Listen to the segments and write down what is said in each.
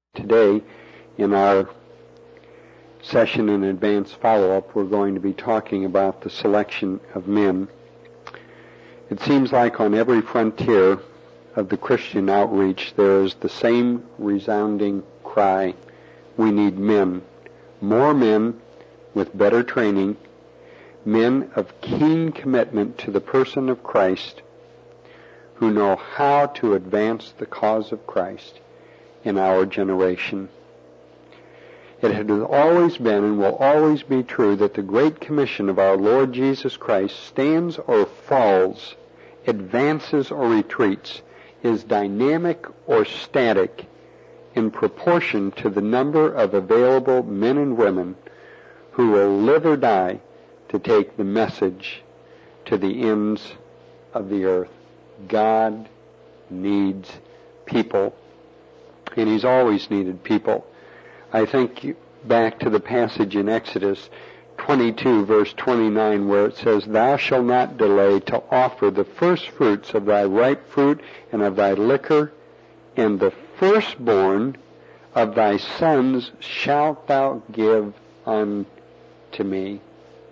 Today, in our session in advanced follow-up, we're going to be talking about the selection of men. It seems like on every frontier of the Christian outreach, there is the same resounding cry: we need men. More men with better training, men of keen commitment to the person of Christ, who know how to advance the cause of Christ in our generation. It has always been and will always be true that the Great Commission of our Lord Jesus Christ stands or falls, advances or retreats, is dynamic or static in proportion to the number of available men and women who will live or die to take the message to the ends of the earth. God needs people, and He's always needed people. I think back to the passage in Exodus 22, verse 29, where it says, "Thou shalt not delay to offer the first fruits of thy ripe fruit and of thy liquor, and the firstborn of thy sons shalt thou give unto me."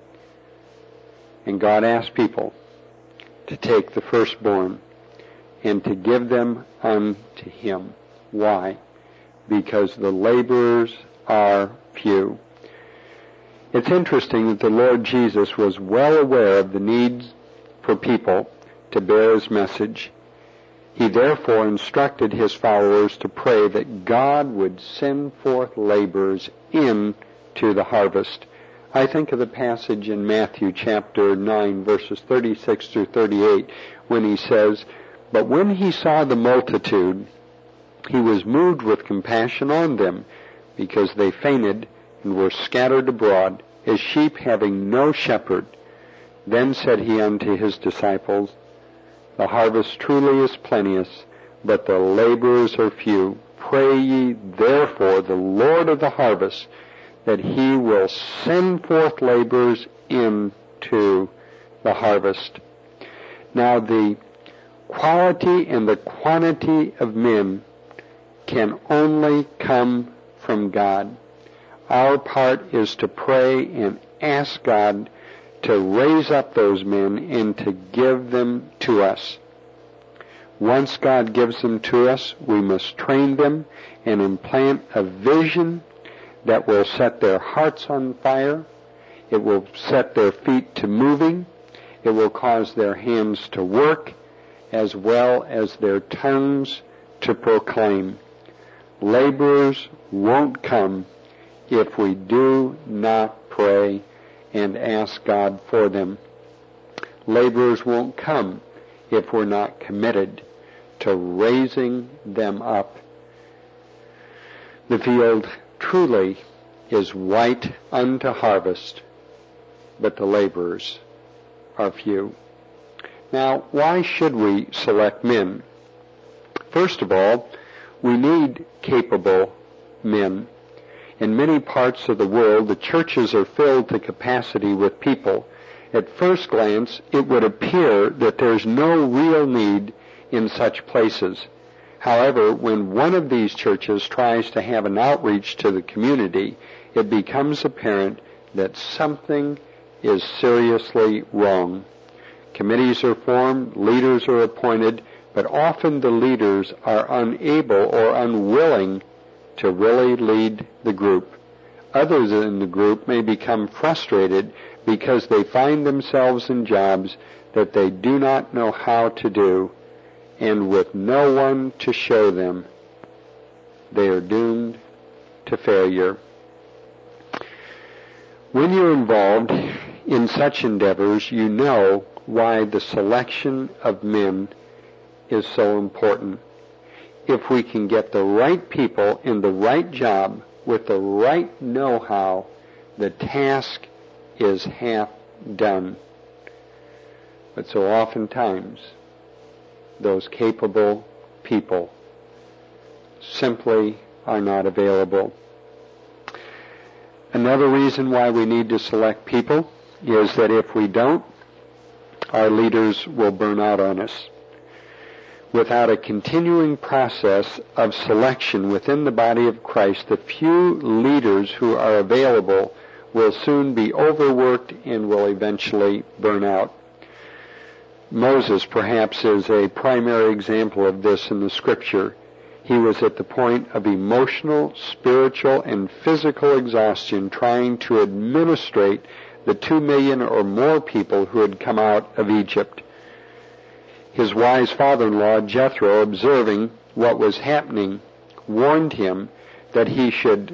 And God asked people to take the firstborn and to give them unto Him. Why? Because the laborers are few. It's interesting that the Lord Jesus was well aware of the needs for people to bear His message. He therefore instructed His followers to pray that God would send forth laborers into the harvest. I think of the passage in Matthew chapter 9, verses 36 through 38, when He says, "But when He saw the multitude, He was moved with compassion on them, because they fainted and were scattered abroad, as sheep having no shepherd. Then said He unto His disciples, The harvest truly is plenteous, but the laborers are few. Pray ye therefore the Lord of the harvest, that He will send forth laborers into the harvest." Now the quality and the quantity of men can only come from God. Our part is to pray and ask God to raise up those men and to give them to us. Once God gives them to us, we must train them and implant a vision that will set their hearts on fire. It will set their feet to moving. It will cause their hands to work, as well as their tongues to proclaim. Laborers won't come if we do not pray and ask God for them. Laborers won't come if we're not committed to raising them up. The field truly is white unto harvest, but the laborers are few. Now, why should we select men? First of all, we need capable men. In many parts of the world, the churches are filled to capacity with people. At first glance, it would appear that there's no real need in such places. However, when one of these churches tries to have an outreach to the community, it becomes apparent that something is seriously wrong. Committees are formed, leaders are appointed, but often the leaders are unable or unwilling to really lead the group. Others in the group may become frustrated because they find themselves in jobs that they do not know how to do, and with no one to show them, they are doomed to failure. When you're involved in such endeavors, you know why the selection of men is so important. If we can get the right people in the right job with the right know-how, the task is half done. But so oftentimes, those capable people simply are not available. Another reason why we need to select people is that if we don't, our leaders will burn out on us. Without a continuing process of selection within the body of Christ, the few leaders who are available will soon be overworked and will eventually burn out. Moses, perhaps, is a primary example of this in the Scripture. He was at the point of emotional, spiritual, and physical exhaustion trying to administrate the 2 million or more people who had come out of Egypt. His wise father-in-law, Jethro, observing what was happening, warned him that he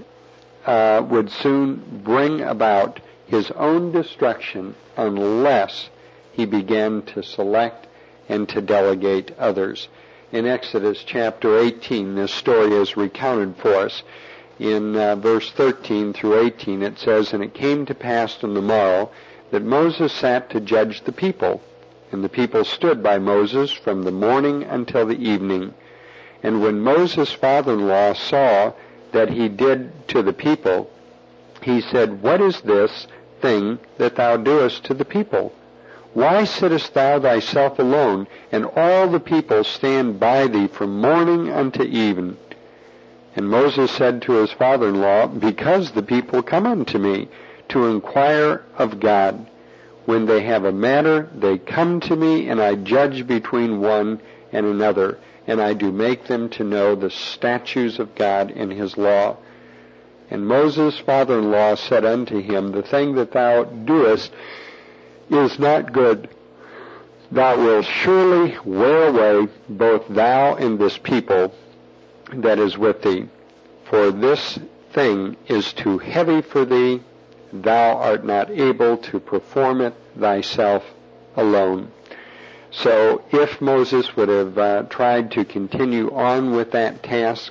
would soon bring about his own destruction unless he began to select and to delegate others. In Exodus chapter 18, this story is recounted for us. In verse 13 through 18, it says, "And it came to pass on the morrow that Moses sat to judge the people. And the people stood by Moses from the morning until the evening. And when Moses' father-in-law saw that he did to the people, he said, What is this thing that thou doest to the people? Why sittest thou thyself alone, and all the people stand by thee from morning unto even? And Moses said to his father-in-law, Because the people come unto me to inquire of God. When they have a matter, they come to me, and I judge between one and another, and I do make them to know the statutes of God and his law. And Moses' father-in-law said unto him, The thing that thou doest is not good. Thou wilt surely wear away both thou and this people that is with thee. For this thing is too heavy for thee. Thou art not able to perform it thyself alone." So if Moses would have tried to continue on with that task,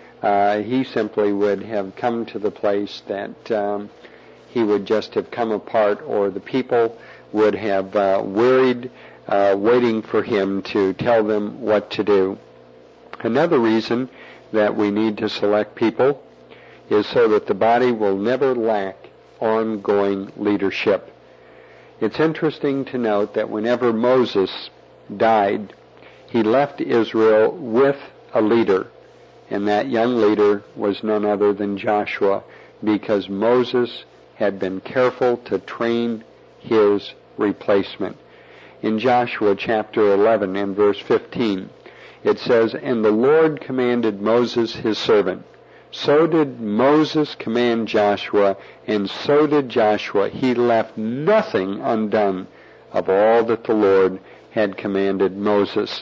he simply would have come to the place that he would just have come apart, or the people would have wearied waiting for him to tell them what to do. Another reason that we need to select people is so that the body will never lack ongoing leadership. It's interesting to note that whenever Moses died, he left Israel with a leader, and that young leader was none other than Joshua, because Moses had been careful to train his replacement. In Joshua chapter 11 and verse 15, it says, "And the Lord commanded Moses his servant. So did Moses command Joshua, and so did Joshua. He left nothing undone of all that the Lord had commanded Moses."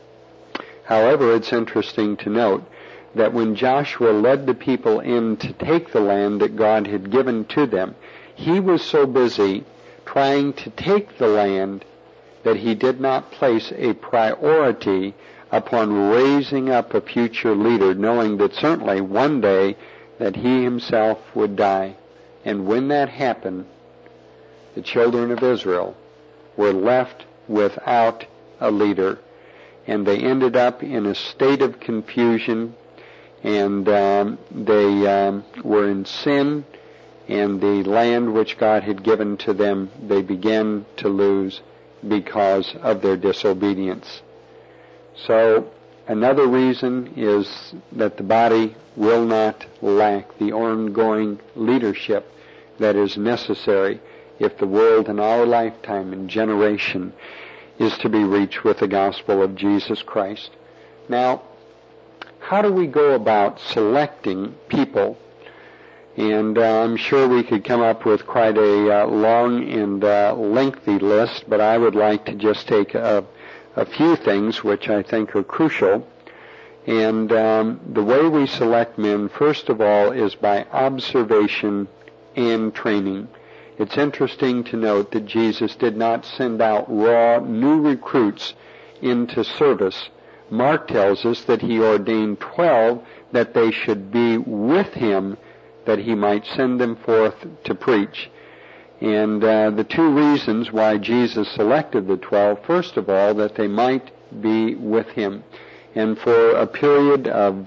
However, it's interesting to note that when Joshua led the people in to take the land that God had given to them, he was so busy trying to take the land that he did not place a priority upon raising up a future leader, knowing that certainly one day that he himself would die. And when that happened, the children of Israel were left without a leader, and they ended up in a state of confusion, and they were in sin, and the land which God had given to them they began to lose because of their disobedience. So another reason is that the body will not lack the ongoing leadership that is necessary if the world in our lifetime and generation is to be reached with the gospel of Jesus Christ. Now, how do we go about selecting people? And I'm sure we could come up with quite a long and lengthy list, but I would like to just take a few things which I think are crucial. And the way we select men, first of all, is by observation and training. It's interesting to note that Jesus did not send out raw new recruits into service. Mark tells us that he ordained 12 that they should be with him, that he might send them forth to preach. And the two reasons why Jesus selected the 12, first of all, that they might be with him. And for a period of,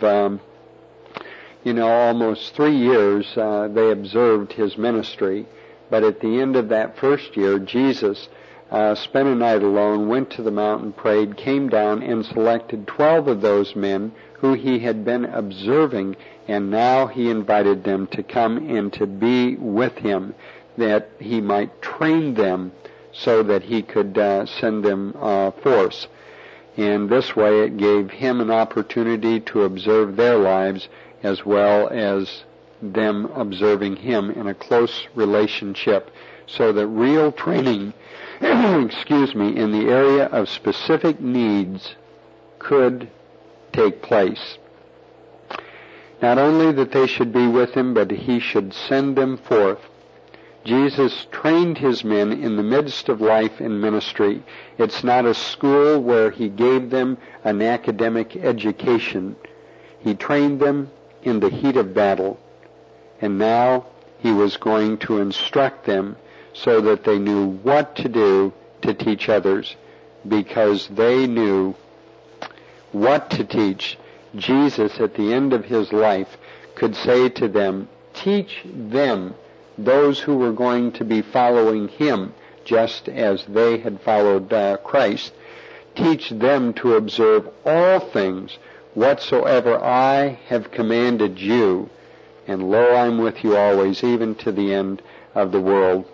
almost 3 years, they observed his ministry. But at the end of that first year, Jesus spent a night alone, went to the mountain, prayed, came down, and selected 12 of those men who he had been observing, and now he invited them to come and to be with him, that he might train them so that he could send them forth. And this way it gave him an opportunity to observe their lives as well as them observing him in a close relationship, so that real training in the area of specific needs could take place. Not only that they should be with him, but he should send them forth. Jesus trained his men in the midst of life and ministry. It's not a school where he gave them an academic education. He trained them in the heat of battle. And now he was going to instruct them so that they knew what to do to teach others. Because they knew what to teach, Jesus at the end of his life could say to them, teach them, those who were going to be following him, just as they had followed Christ. Teach them to observe all things whatsoever I have commanded you, and lo, I'm with you always, even to the end of the world.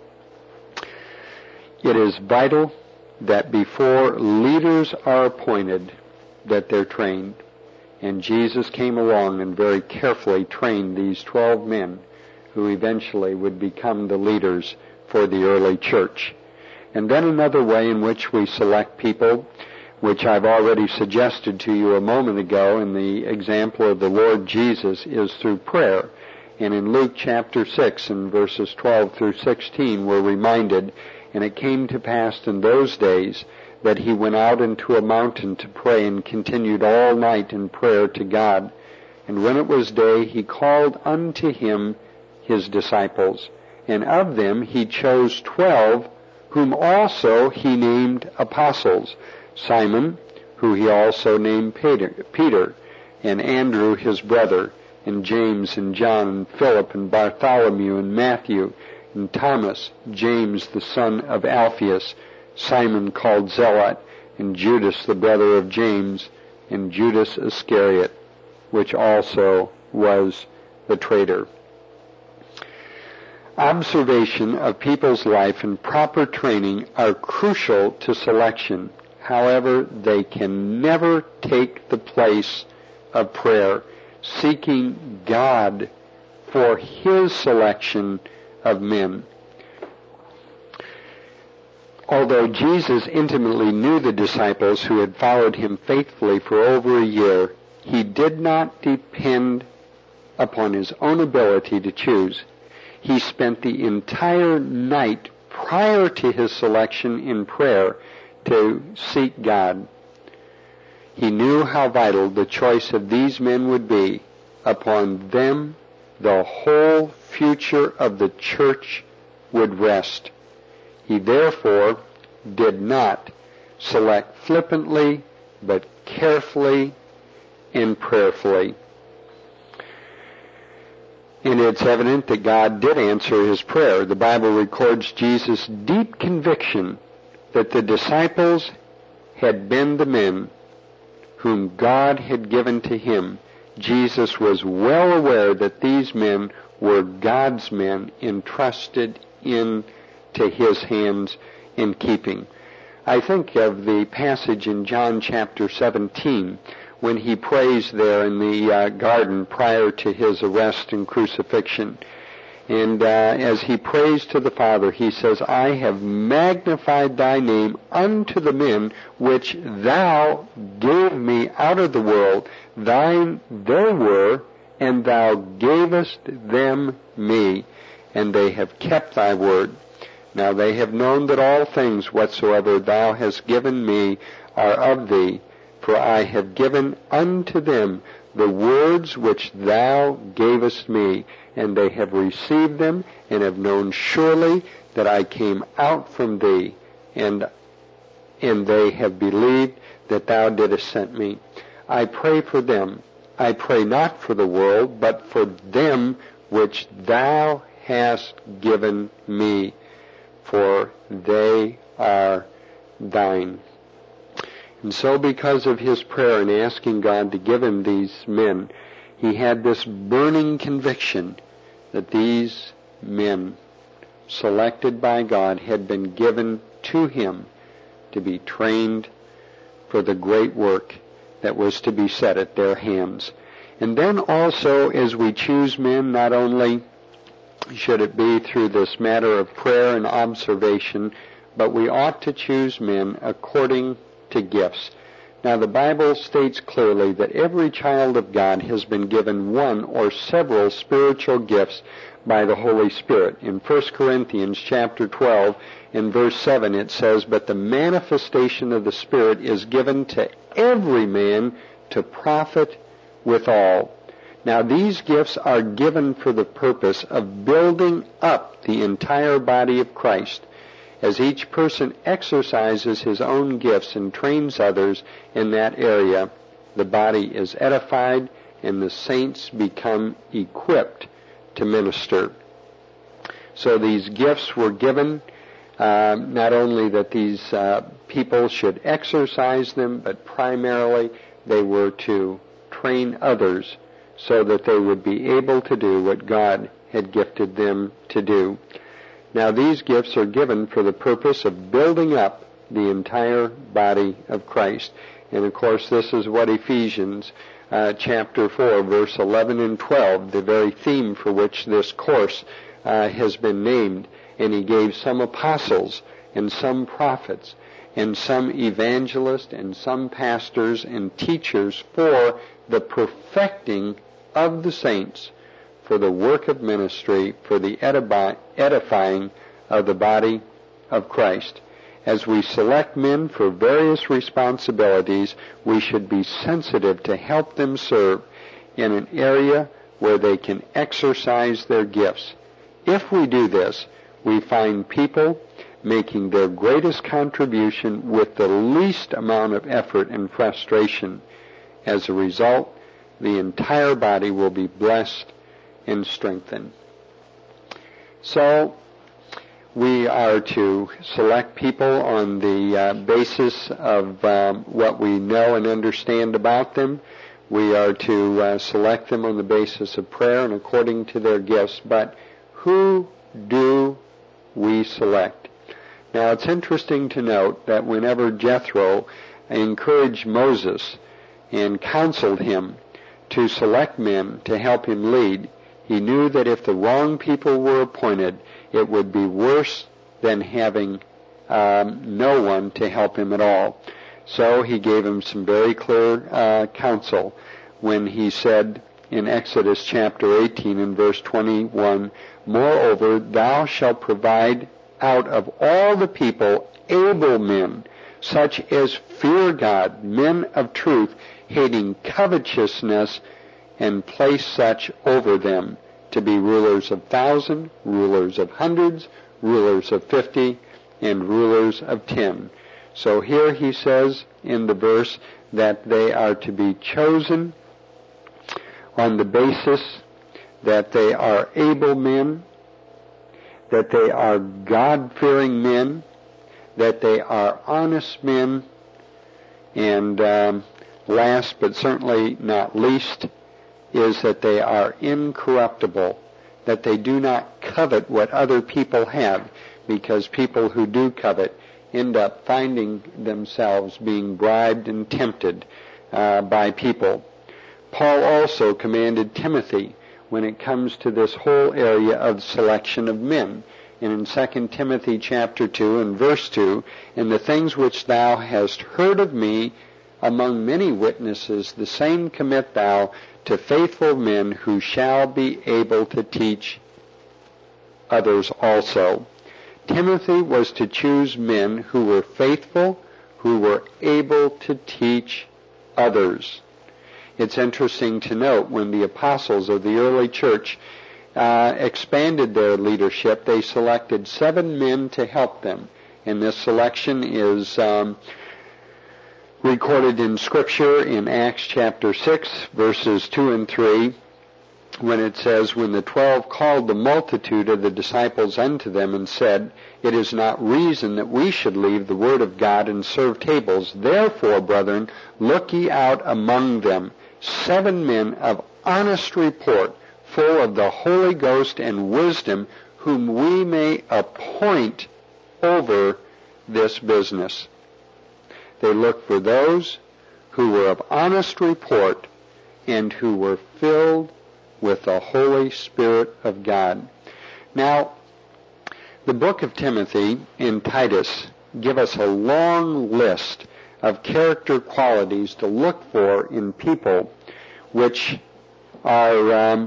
It is vital that before leaders are appointed, that they're trained. And Jesus came along and very carefully trained these 12 men who eventually would become the leaders for the early church. And then another way in which we select people, which I've already suggested to you a moment ago in the example of the Lord Jesus, is through prayer. And in Luke chapter 6 and verses 12 through 16 we're reminded, and it came to pass in those days that he went out into a mountain to pray and continued all night in prayer to God. And when it was day, he called unto him his disciples, and of them he chose 12, whom also he named apostles, Simon, who he also named Peter, and Andrew his brother, and James and John and Philip and Bartholomew and Matthew and Thomas, James the son of Alphaeus, Simon called Zealot, and Judas the brother of James, and Judas Iscariot, which also was the traitor. Observation of people's life and proper training are crucial to selection. However, they can never take the place of prayer, seeking God for his selection of men. Although Jesus intimately knew the disciples who had followed him faithfully for over a year, he did not depend upon his own ability to choose. He spent the entire night prior to his selection in prayer to seek God. He knew how vital the choice of these men would be. Upon them, the whole future of the church would rest. He therefore did not select flippantly, but carefully and prayerfully. And it's evident that God did answer his prayer. The Bible records Jesus' deep conviction that the disciples had been the men whom God had given to him. Jesus was well aware that these men were God's men entrusted into his hands in keeping. I think of the passage in John chapter 17 when he prays there in the garden prior to his arrest and crucifixion. And as he prays to the Father, he says, I have magnified thy name unto the men which thou gave me out of the world. Thine they were, and thou gavest them me, and they have kept thy word. Now they have known that all things whatsoever thou hast given me are of thee, for I have given unto them the words which thou gavest me, and they have received them, and have known surely that I came out from thee, and they have believed that thou didst send me. I pray for them. I pray not for the world, but for them which thou hast given me, for they are thine. And so because of his prayer and asking God to give him these men, he had this burning conviction that these men, selected by God, had been given to him to be trained for the great work that was to be set at their hands. And then also, as we choose men, not only should it be through this matter of prayer and observation, but we ought to choose men according to gifts. Now, the Bible states clearly that every child of God has been given one or several spiritual gifts by the Holy Spirit. In 1 Corinthians chapter 12, in verse 7, it says, "But the manifestation of the Spirit is given to every man to profit withal." Now, these gifts are given for the purpose of building up the entire body of Christ. As each person exercises his own gifts and trains others in that area, the body is edified and the saints become equipped to minister. So these gifts were given, not only that these people should exercise them, but primarily they were to train others so that they would be able to do what God had gifted them to do. Now, these gifts are given for the purpose of building up the entire body of Christ. And, of course, this is what Ephesians chapter 4, verse 11 and 12, the very theme for which this course has been named. And he gave some apostles and some prophets and some evangelists and some pastors and teachers for the perfecting of the saints, for the work of ministry, for the edifying of the body of Christ. As we select men for various responsibilities, we should be sensitive to help them serve in an area where they can exercise their gifts. If we do this, we find people making their greatest contribution with the least amount of effort and frustration. As a result, the entire body will be blessed and strengthened. So, we are to select people on the basis of what we know and understand about them. We are to select them on the basis of prayer and according to their gifts. But who do we select? Now, it's interesting to note that whenever Jethro encouraged Moses and counseled him to select men to help him lead, he knew that if the wrong people were appointed, it would be worse than having no one to help him at all. So he gave him some very clear counsel when he said in Exodus chapter 18 and verse 21, "Moreover, thou shalt provide out of all the people able men, such as fear God, men of truth, hating covetousness, and place such over them to be rulers of 1,000, rulers of hundreds, rulers of 50, and rulers of 10. So here he says in the verse that they are to be chosen on the basis that they are able men, that they are God-fearing men, that they are honest men, and last but certainly not least is that they are incorruptible, that they do not covet what other people have, because people who do covet end up finding themselves being bribed and tempted by people. Paul also commanded Timothy when it comes to this whole area of selection of men. And in 2 Timothy chapter 2 and verse 2, "And the things which thou hast heard of me among many witnesses, the same commit thou to faithful men who shall be able to teach others also." Timothy was to choose men who were faithful, who were able to teach others. It's interesting to note when the apostles of the early church expanded their leadership, they selected 7 men to help them. And this selection is recorded in Scripture in Acts chapter 6, verses 2 and 3, when it says, when the 12 called the multitude of the disciples unto them and said, it is not reason that we should leave the word of God and serve tables. Therefore, brethren, look ye out among them 7 men of honest report, full of the Holy Ghost and wisdom, whom we may appoint over this business. They looked for those who were of honest report and who were filled with the Holy Spirit of God. Now, the book of Timothy and Titus give us a long list of character qualities to look for in people which are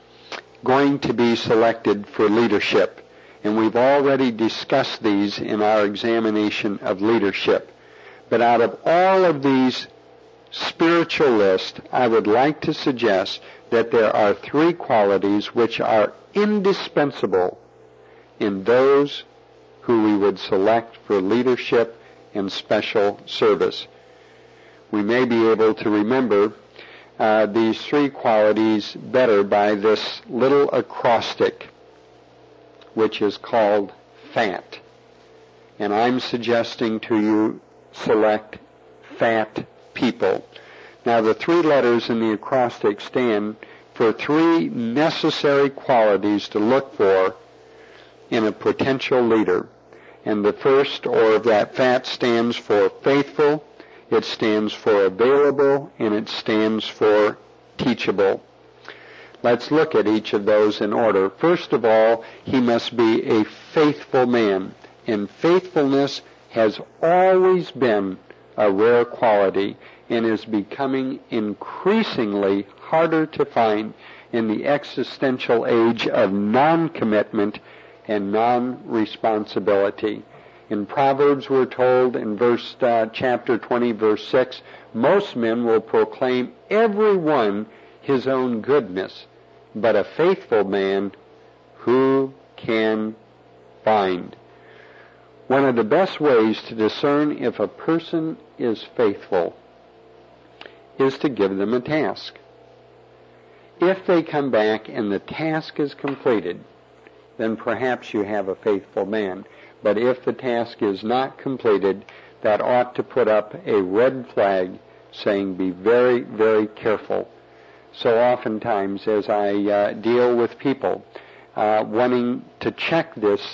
going to be selected for leadership. And we've already discussed these in our examination of leadership. But out of all of these spiritual lists, I would like to suggest that there are 3 qualities which are indispensable in those who we would select for leadership and special service. We may be able to remember these 3 qualities better by this little acrostic, which is called FAT. And I'm suggesting to you select FAT people. Now, the 3 letters in the acrostic stand for 3 necessary qualities to look for in a potential leader. And the first, or that FAT, stands for faithful, it stands for available, and it stands for teachable. Let's look at each of those in order. First of all, he must be a faithful man. And faithfulness has always been a rare quality and is becoming increasingly harder to find in the existential age of non-commitment and non-responsibility. In Proverbs we're told in chapter 20, verse 6, most men will proclaim every one his own goodness, but a faithful man who can find? One of the best ways to discern if a person is faithful is to give them a task. If they come back and the task is completed, then perhaps you have a faithful man. But if the task is not completed, that ought to put up a red flag saying, be very, very careful. So oftentimes as I deal with people wanting to check this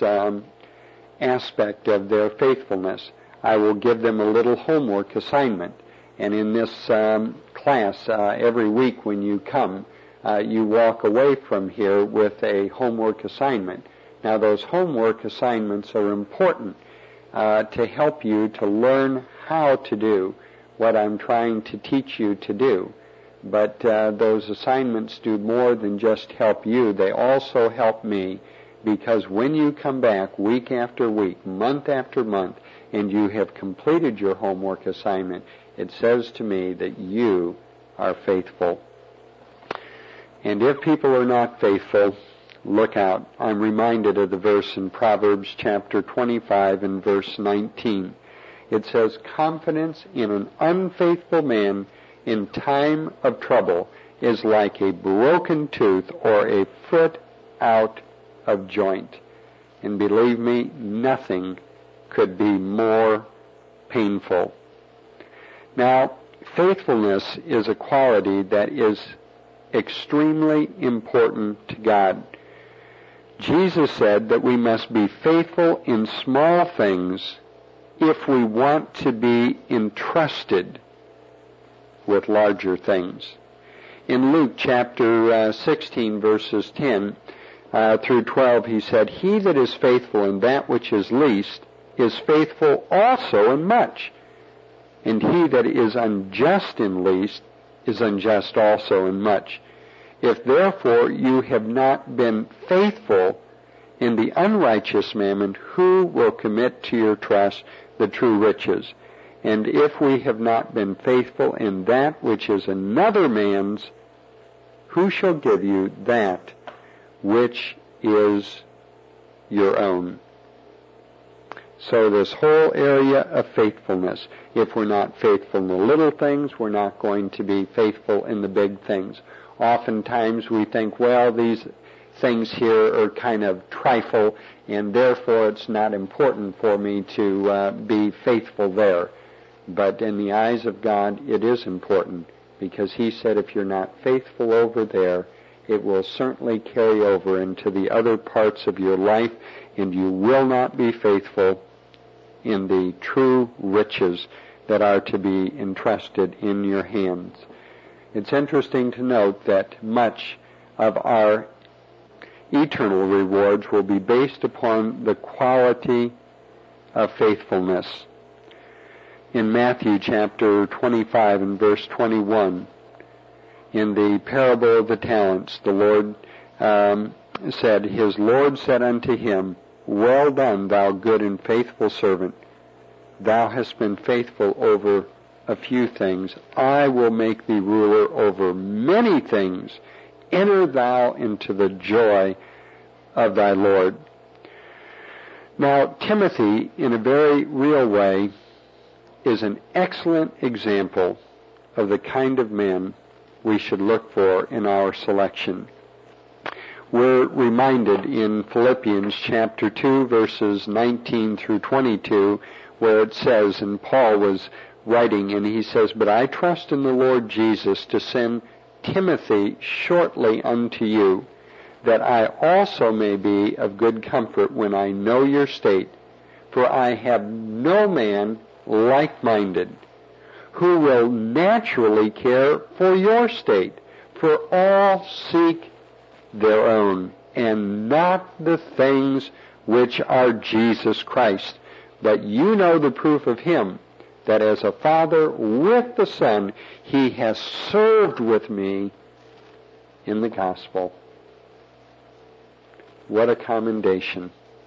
aspect of their faithfulness, I will give them a little homework assignment. And in this class, every week when you come, you walk away from here with a homework assignment. Now, those homework assignments are important to help you to learn how to do what I'm trying to teach you to do. But those assignments do more than just help you. They also help me, because when you come back week after week, month after month, and you have completed your homework assignment, it says to me that you are faithful. And if people are not faithful, look out. I'm reminded of the verse in Proverbs chapter 25 and verse 19. It says, confidence in an unfaithful man in time of trouble is like a broken tooth or a foot out of joint. And believe me, nothing could be more painful. Now, faithfulness is a quality that is extremely important to God. Jesus said that we must be faithful in small things if we want to be entrusted with larger things. In Luke chapter 16, verses 10 through 12, he said, he that is faithful in that which is least is faithful also in much. And he that is unjust in least is unjust also in much. If therefore you have not been faithful in the unrighteous mammon, who will commit to your trust the true riches? And if we have not been faithful in that which is another man's, who shall give you that which is your own? So this whole area of faithfulness, if we're not faithful in the little things, we're not going to be faithful in the big things. Oftentimes we think, well, these things here are kind of trifle, and therefore it's not important for me to be faithful there. But in the eyes of God, it is important, because he said if you're not faithful over there, it will certainly carry over into the other parts of your life, and you will not be faithful in the true riches that are to be entrusted in your hands. It's interesting to note that much of our eternal rewards will be based upon the quality of faithfulness. In Matthew chapter 25 and verse 21, in the parable of the talents, the Lord said, his Lord said unto him, well done, thou good and faithful servant. Thou hast been faithful over a few things. I will make thee ruler over many things. Enter thou into the joy of thy Lord. Now, Timothy, in a very real way, is an excellent example of the kind of men we should look for in our selection. We're reminded in Philippians chapter 2, verses 19 through 22, where it says, and Paul was writing, and he says, but I trust in the Lord Jesus to send Timothy shortly unto you, that I also may be of good comfort when I know your state, for I have no man like-minded, who will naturally care for your state, for all seek their own, and not the things which are Jesus Christ. But you know the proof of him, that as a father with the Son, he has served with me in the gospel. What a commendation.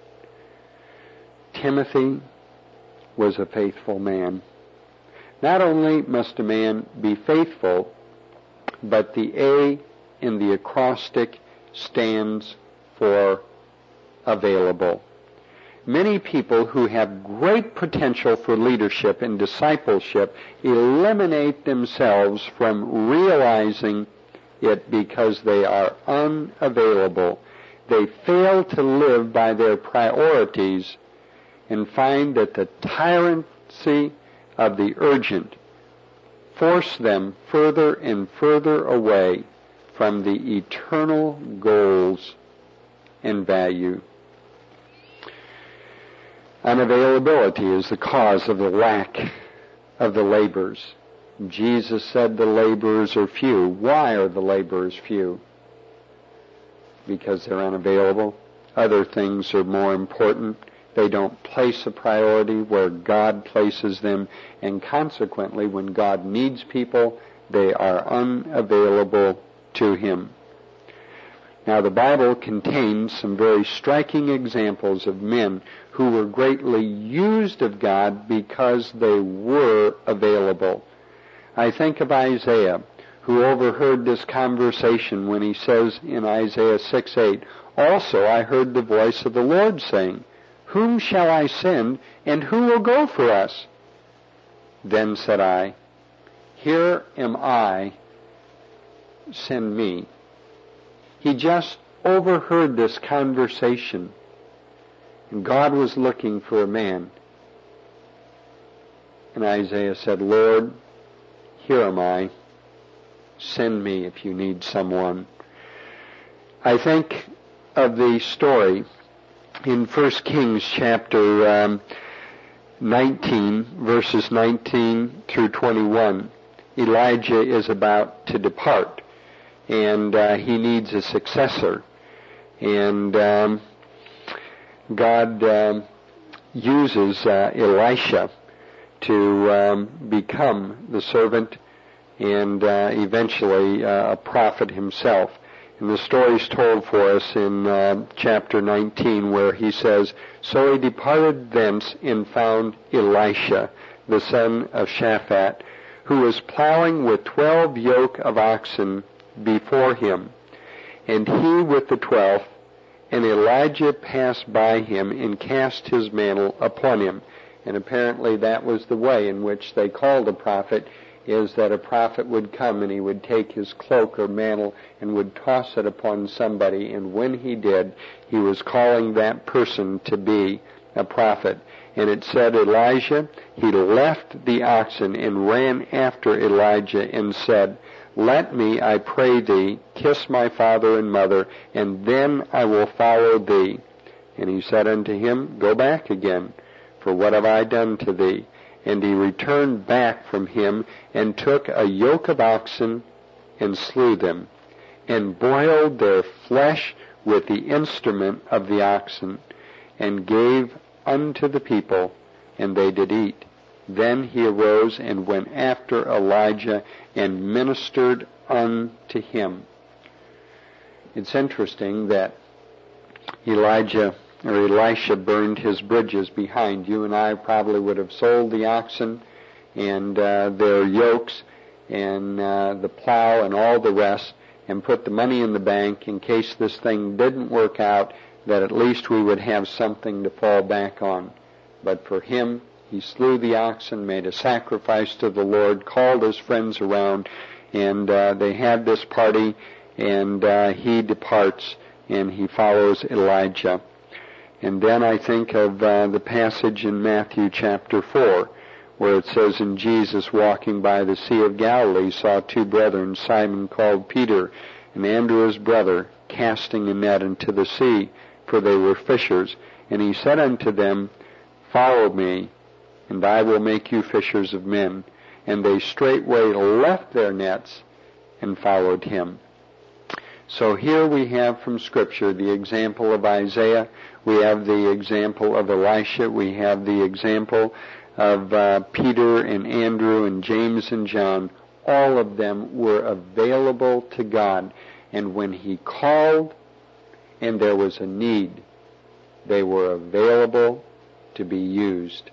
Timothy was a faithful man. Not only must a man be faithful, but the A in the acrostic stands for available. Many people who have great potential for leadership and discipleship eliminate themselves from realizing it because they are unavailable. They fail to live by their priorities and find that the tyranny of the urgent force them further and further away from the eternal goals and value. Unavailability is the cause of the lack of the laborers. Jesus said the laborers are few. Why are the laborers few? Because they're unavailable. Other things are more important. They don't place a priority where God places them, and consequently, when God needs people, they are unavailable to him. Now, the Bible contains some very striking examples of men who were greatly used of God because they were available. I think of Isaiah, who overheard this conversation when he says in Isaiah 6:8, also I heard the voice of the Lord saying, whom shall I send, and who will go for us? Then said I, here am I, send me. He just overheard this conversation, and God was looking for a man. And Isaiah said, Lord, here am I, send me if you need someone. I think of the story in 1 Kings chapter 19, verses 19 through 21. Elijah is about to depart, and he needs a successor. And God uses Elisha to become the servant and eventually a prophet himself. And the story is told for us in chapter 19, where he says, so he departed thence and found Elisha, the son of Shaphat, who was plowing with 12 yoke of oxen before him, and he with the 12th. And Elijah passed by him and cast his mantle upon him. And apparently that was the way in which they called a prophet. is that a prophet would come and he would take his cloak or mantle and would toss it upon somebody, and when he did, he was calling that person to be a prophet. And it said Elijah, he left the oxen and ran after Elijah and said, "Let me, I pray thee, kiss my father and mother, and then I will follow thee." And he said unto him, "Go back again, for what have I done to thee?" And he returned back from him, and took a yoke of oxen, and slew them, and boiled their flesh with the instrument of the oxen, and gave unto the people, and they did eat. Then he arose and went after Elijah, and ministered unto him. It's interesting that Elisha burned his bridges behind. You and I probably would have sold the oxen and their yokes and the plow and all the rest, and put the money in the bank in case this thing didn't work out, that at least we would have something to fall back on. But for him, he slew the oxen, made a sacrifice to the Lord, called his friends around, and they had this party, and he departs, and he follows Elijah. And then I think of the passage in Matthew chapter 4, where it says, "And Jesus, walking by the Sea of Galilee, saw two brethren, Simon called Peter, and Andrew his brother, casting a net into the sea, for they were fishers. And he said unto them, Follow me, and I will make you fishers of men. And they straightway left their nets and followed him." So here we have from Scripture the example of Isaiah, we have the example of Elisha, we have the example of Peter and Andrew and James and John. All of them were available to God. And when he called and there was a need, they were available to be used.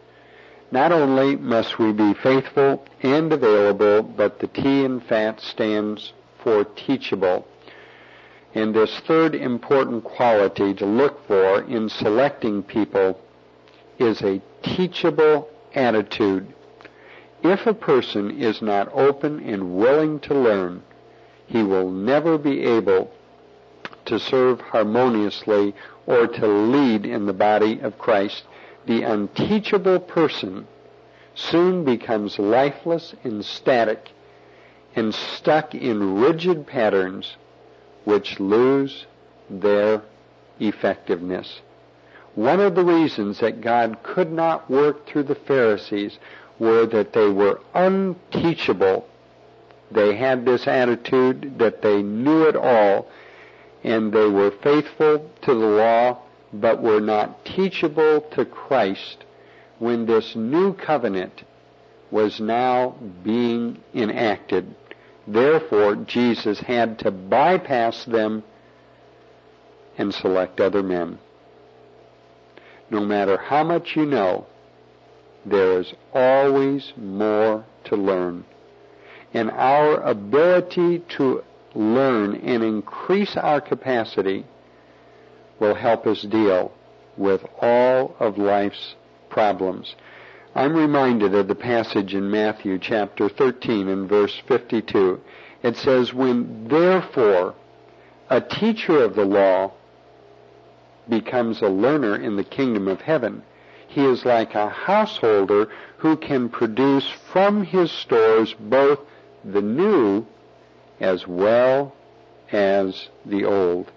Not only must we be faithful and available, but the T in FAT stands for teachable. And this third important quality to look for in selecting people is a teachable attitude. If a person is not open and willing to learn, he will never be able to serve harmoniously or to lead in the body of Christ. The unteachable person soon becomes lifeless and static and stuck in rigid patterns which lose their effectiveness. One of the reasons that God could not work through the Pharisees were that they were unteachable. They had this attitude that they knew it all, and they were faithful to the law, but were not teachable to Christ when this new covenant was now being enacted. Therefore, Jesus had to bypass them and select other men. No matter how much you know, there is always more to learn. And our ability to learn and increase our capacity will help us deal with all of life's problems. I'm reminded of the passage in Matthew chapter 13 and verse 52. It says, "When therefore a teacher of the law becomes a learner in the kingdom of heaven, he is like a householder who can produce from his stores both the new as well as the old."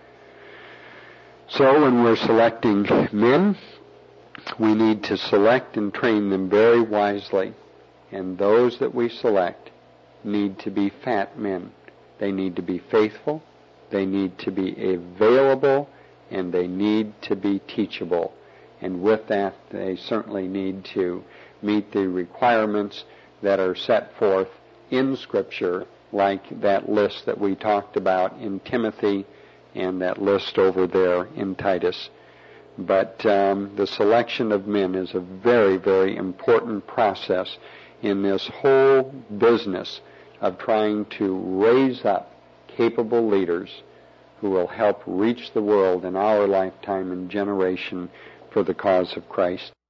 So when we're selecting men, we need to select and train them very wisely. And those that we select need to be fat men. They need to be faithful, they need to be available, and they need to be teachable. And with that, they certainly need to meet the requirements that are set forth in Scripture, like that list that we talked about in Timothy and that list over there in Titus. But the selection of men is a very, very important process in this whole business of trying to raise up capable leaders who will help reach the world in our lifetime and generation for the cause of Christ.